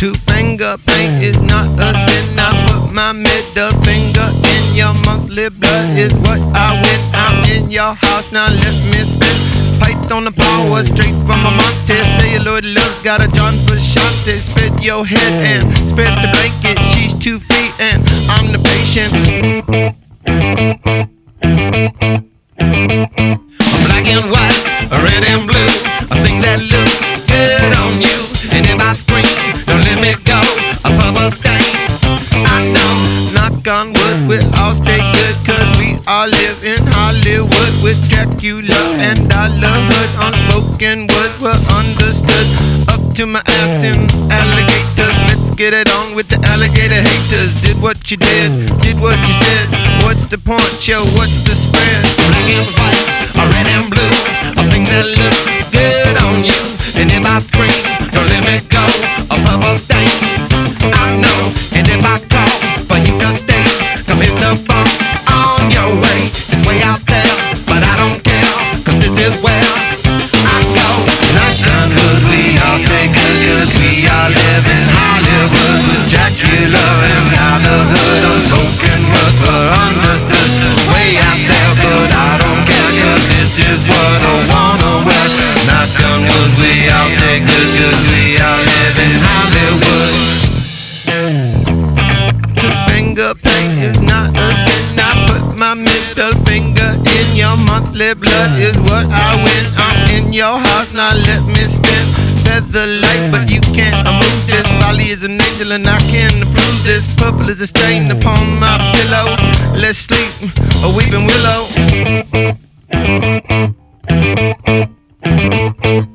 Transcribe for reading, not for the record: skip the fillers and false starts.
Two-finger paint is not a sin. I put my middle finger in your monthly blood is what I win. I'm in your house, now let me spin. Python the power straight from a Monte. Celluloid love's got a John Frusciante. Spread your head and spread the blanket. She's 2 feet and I'm the patient. Black and white, red and blue, a thing that look good on you. And if I scream, don't let me go, a purple stain. I know, knock on wood, we'll all stay good, cause we all live in Hollywood with Dracula and Dollar Hood. Unspoken words were understood. Up to my ass in alligators. Let's get it on with the alligator haters. Did what you did what you said. What's the point, yo, what's the spread? Black and white, red and blue, a thing that look good on you. And if I scream, don't let me go, a purple stain. I know, and if I call for you to stay, come hit the phone on your way. It's way out there, but I don't care, cause this is where I go. Nice and good, we all stay good, cause we all live in Hollywood with Dracula and Dollar Hood. Unspoken words were understood, way out there, but I don't care, cause this is what I wanna wear. Nice and good, we all stay good, cause we all live in Hollywood. Two-finger paint is not a sin. I put my middle finger in your monthly blood is what I win. I'm in your house, now let me spin. Feather light, but you can't move this. Folly is an angel and I can't approve this. Purple is a stain upon my pillow. Let's sleep, a weeping willow.